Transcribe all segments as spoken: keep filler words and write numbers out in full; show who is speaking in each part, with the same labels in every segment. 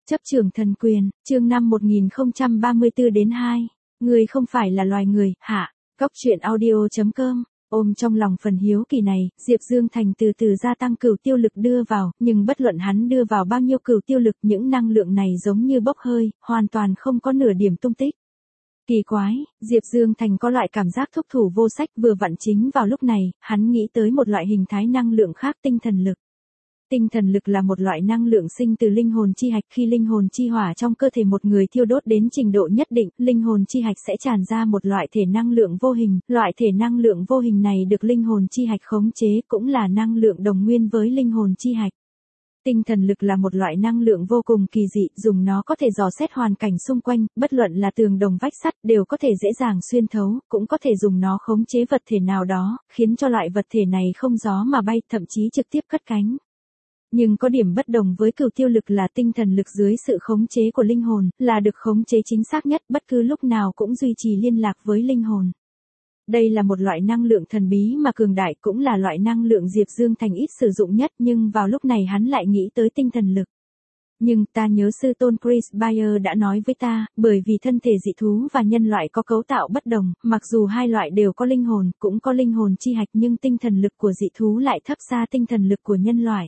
Speaker 1: Chấp trưởng thần quyền, chương năm một nghìn không trăm ba mươi tư đến hai. Người không phải là loài người, hả? Góc truyện audio chấm com. Ôm trong lòng phần hiếu kỳ này, Diệp Dương Thành từ từ gia tăng cửu tiêu lực đưa vào, nhưng bất luận hắn đưa vào bao nhiêu cửu tiêu lực, những năng lượng này giống như bốc hơi, hoàn toàn không có nửa điểm tung tích. Kỳ quái, Diệp Dương Thành có loại cảm giác thúc thủ vô sách. Vừa vặn chính vào lúc này, hắn nghĩ tới một loại hình thái năng lượng khác, tinh thần lực. Tinh thần lực là một loại năng lượng sinh từ linh hồn chi hạch. Khi linh hồn chi hỏa trong cơ thể một người thiêu đốt đến trình độ nhất định, linh hồn chi hạch sẽ tràn ra một loại thể năng lượng vô hình. Loại thể năng lượng vô hình này được linh hồn chi hạch khống chế, cũng là năng lượng đồng nguyên với linh hồn chi hạch. Tinh thần lực là một loại năng lượng vô cùng kỳ dị, dùng nó có thể dò xét hoàn cảnh xung quanh, bất luận là tường đồng vách sắt đều có thể dễ dàng xuyên thấu, cũng có thể dùng nó khống chế vật thể nào đó, khiến cho loại vật thể này không gió mà bay, thậm chí trực tiếp cất cánh. Nhưng có điểm bất đồng với cửu tiêu lực là tinh thần lực dưới sự khống chế của linh hồn, là được khống chế chính xác nhất, bất cứ lúc nào cũng duy trì liên lạc với linh hồn. Đây là một loại năng lượng thần bí mà cường đại, cũng là loại năng lượng Diệp Dương Thành ít sử dụng nhất, nhưng vào lúc này hắn lại nghĩ tới tinh thần lực. Nhưng ta nhớ sư tôn Chris Bayer đã nói với ta, bởi vì thân thể dị thú và nhân loại có cấu tạo bất đồng, mặc dù hai loại đều có linh hồn, cũng có linh hồn chi hạch, nhưng tinh thần lực của dị thú lại thấp xa tinh thần lực của nhân loại.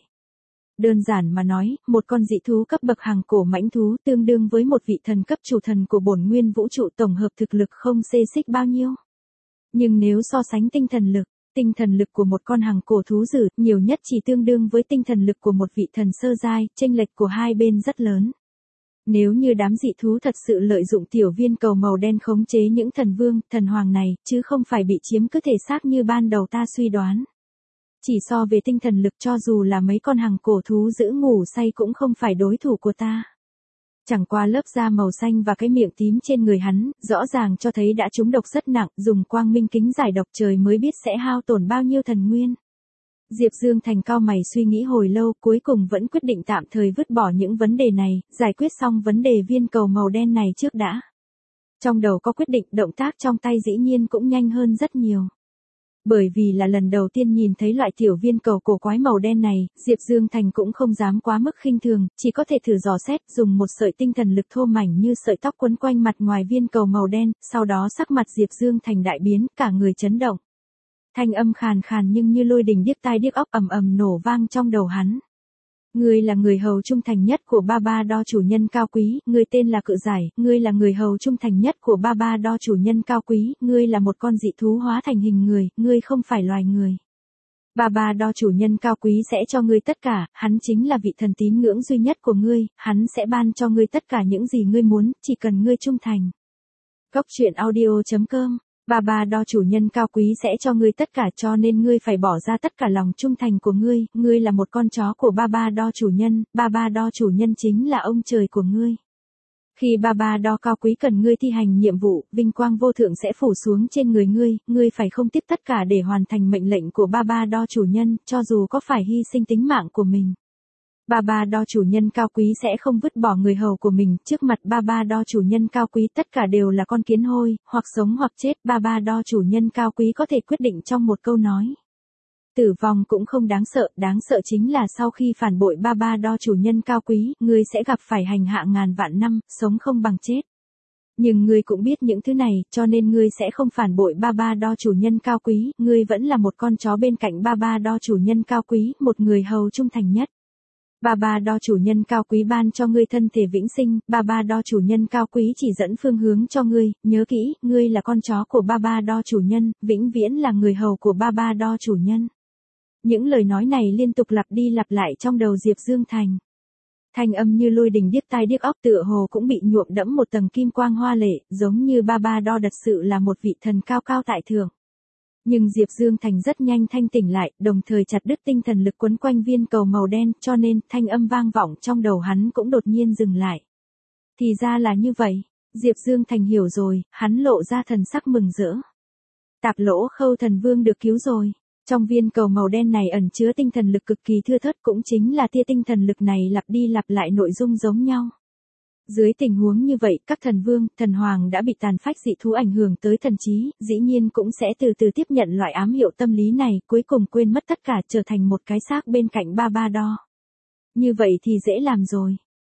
Speaker 1: Đơn giản mà nói, một con dị thú cấp bậc hàng cổ mãnh thú tương đương với một vị thần cấp chủ thần của bổn nguyên vũ trụ, tổng hợp thực lực không xê xích bao nhiêu. Nhưng nếu so sánh tinh thần lực, tinh thần lực của một con hàng cổ thú dữ nhiều nhất chỉ tương đương với tinh thần lực của một vị thần sơ giai, chênh lệch của hai bên rất lớn. Nếu như đám dị thú thật sự lợi dụng tiểu viên cầu màu đen khống chế những thần vương, thần hoàng này, chứ không phải bị chiếm cứ thể xác như ban đầu ta suy đoán. Chỉ so về tinh thần lực, cho dù là mấy con hàng cổ thú giữ ngủ say cũng không phải đối thủ của ta. Chẳng qua lớp da màu xanh và cái miệng tím trên người hắn, rõ ràng cho thấy đã trúng độc rất nặng, dùng quang minh kính giải độc trời mới biết sẽ hao tổn bao nhiêu thần nguyên. Diệp Dương Thành cau mày suy nghĩ hồi lâu, cuối cùng vẫn quyết định tạm thời vứt bỏ những vấn đề này, giải quyết xong vấn đề viên cầu màu đen này trước đã. Trong đầu có quyết định, động tác trong tay dĩ nhiên cũng nhanh hơn rất nhiều. Bởi vì là lần đầu tiên nhìn thấy loại tiểu viên cầu cổ quái màu đen này, Diệp Dương Thành cũng không dám quá mức khinh thường, chỉ có thể thử dò xét, dùng một sợi tinh thần lực thô mảnh như sợi tóc quấn quanh mặt ngoài viên cầu màu đen, sau đó sắc mặt Diệp Dương Thành đại biến, cả người chấn động. Thanh âm khàn khàn nhưng như lôi đình điếc tai điếc óc, ầm ầm nổ vang trong đầu hắn. Ngươi là người hầu trung thành nhất của Ba Ba Đo chủ nhân cao quý, ngươi tên là Cự Giải, ngươi là người hầu trung thành nhất của Ba Ba Đo chủ nhân cao quý, ngươi là một con dị thú hóa thành hình người, ngươi không phải loài người. Ba Ba Đo chủ nhân cao quý sẽ cho ngươi tất cả, hắn chính là vị thần tín ngưỡng duy nhất của ngươi, hắn sẽ ban cho ngươi tất cả những gì ngươi muốn, chỉ cần ngươi trung thành. Góc truyện audio chấm com. Ba Ba Đo chủ nhân cao quý sẽ cho ngươi tất cả, cho nên ngươi phải bỏ ra tất cả lòng trung thành của ngươi, ngươi là một con chó của Ba Ba Đo chủ nhân, Ba Ba Đo chủ nhân chính là ông trời của ngươi. Khi Ba Ba Đo cao quý cần ngươi thi hành nhiệm vụ, vinh quang vô thượng sẽ phủ xuống trên người ngươi, ngươi phải không tiếp tất cả để hoàn thành mệnh lệnh của Ba Ba Đo chủ nhân, cho dù có phải hy sinh tính mạng của mình. Ba Ba Đo chủ nhân cao quý sẽ không vứt bỏ người hầu của mình, trước mặt Ba Ba Đo chủ nhân cao quý tất cả đều là con kiến hôi, hoặc sống hoặc chết, Ba Ba Đo chủ nhân cao quý có thể quyết định trong một câu nói. Tử vong cũng không đáng sợ, đáng sợ chính là sau khi phản bội Ba Ba Đo chủ nhân cao quý, ngươi sẽ gặp phải hành hạ ngàn vạn năm, sống không bằng chết. Nhưng ngươi cũng biết những thứ này, cho nên ngươi sẽ không phản bội Ba Ba Đo chủ nhân cao quý, ngươi vẫn là một con chó bên cạnh Ba Ba Đo chủ nhân cao quý, một người hầu trung thành nhất. Ba Ba Đo chủ nhân cao quý ban cho ngươi thân thể vĩnh sinh, Ba Ba Đo chủ nhân cao quý chỉ dẫn phương hướng cho ngươi, nhớ kỹ, ngươi là con chó của Ba Ba Đo chủ nhân, vĩnh viễn là người hầu của Ba Ba Đo chủ nhân. Những lời nói này liên tục lặp đi lặp lại trong đầu Diệp Dương Thành. Thanh âm như lôi đình điếc tai điếc óc, tựa hồ cũng bị nhuộm đẫm một tầng kim quang hoa lệ, giống như Ba Ba Đo thật sự là một vị thần cao cao tại thượng. Nhưng Diệp Dương Thành rất nhanh thanh tỉnh lại, đồng thời chặt đứt tinh thần lực quấn quanh viên cầu màu đen, cho nên thanh âm vang vọng trong đầu hắn cũng đột nhiên dừng lại. Thì ra là như vậy, Diệp Dương Thành hiểu rồi, hắn lộ ra thần sắc mừng rỡ. Tạp Lỗ Khâu thần vương được cứu rồi. Trong viên cầu màu đen này ẩn chứa tinh thần lực cực kỳ thưa thớt, cũng chính là tia tinh thần lực này lặp đi lặp lại nội dung giống nhau. Dưới tình huống như vậy, các thần vương, thần hoàng đã bị tàn phách dị thú ảnh hưởng tới thần trí, dĩ nhiên cũng sẽ từ từ tiếp nhận loại ám hiệu tâm lý này, cuối cùng quên mất tất cả, trở thành một cái xác bên cạnh Ba Ba Đo. Như vậy thì dễ làm rồi.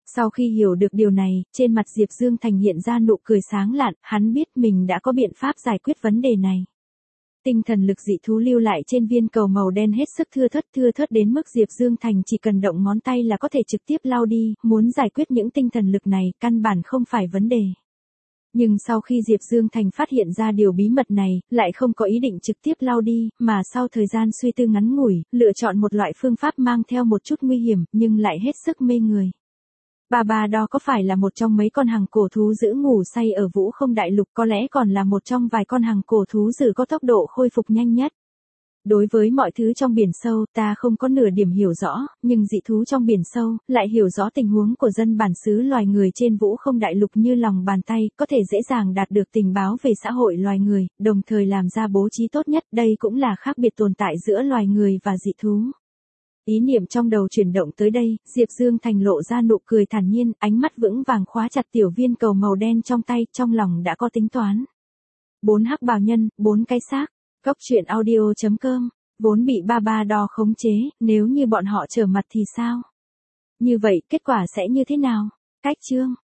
Speaker 1: Sau khi hiểu được điều này, trên mặt Diệp Dương Thành hiện ra nụ cười sáng lạn, hắn biết mình đã có biện pháp giải quyết vấn đề này. Tinh thần lực dị thú lưu lại trên viên cầu màu đen hết sức thưa thớt thưa thớt đến mức Diệp Dương Thành chỉ cần động ngón tay là có thể trực tiếp lau đi, muốn giải quyết những tinh thần lực này, căn bản không phải vấn đề. Nhưng sau khi Diệp Dương Thành phát hiện ra điều bí mật này, lại không có ý định trực tiếp lau đi, mà sau thời gian suy tư ngắn ngủi, lựa chọn một loại phương pháp mang theo một chút nguy hiểm, nhưng lại hết sức mê người. Bà bà đó có phải là một trong mấy con hằng cổ thú dữ ngủ say ở Vũ Không Đại Lục, có lẽ còn là một trong vài con hằng cổ thú dữ có tốc độ khôi phục nhanh nhất. Đối với mọi thứ trong biển sâu, ta không có nửa điểm hiểu rõ, nhưng dị thú trong biển sâu, lại hiểu rõ tình huống của dân bản xứ loài người trên Vũ Không Đại Lục như lòng bàn tay, có thể dễ dàng đạt được tình báo về xã hội loài người, đồng thời làm ra bố trí tốt nhất, đây cũng là khác biệt tồn tại giữa loài người và dị thú. Ý niệm trong đầu chuyển động tới đây, Diệp Dương Thành lộ ra nụ cười thản nhiên, ánh mắt vững vàng khóa chặt tiểu viên cầu màu đen trong tay, trong lòng đã có tính toán. Bốn hắc bào nhân, bốn cái xác. Cốc truyện audio chấm com, vốn bị ba ba đo khống chế, nếu như bọn họ trở mặt thì sao? Như vậy, kết quả sẽ như thế nào? Cách chương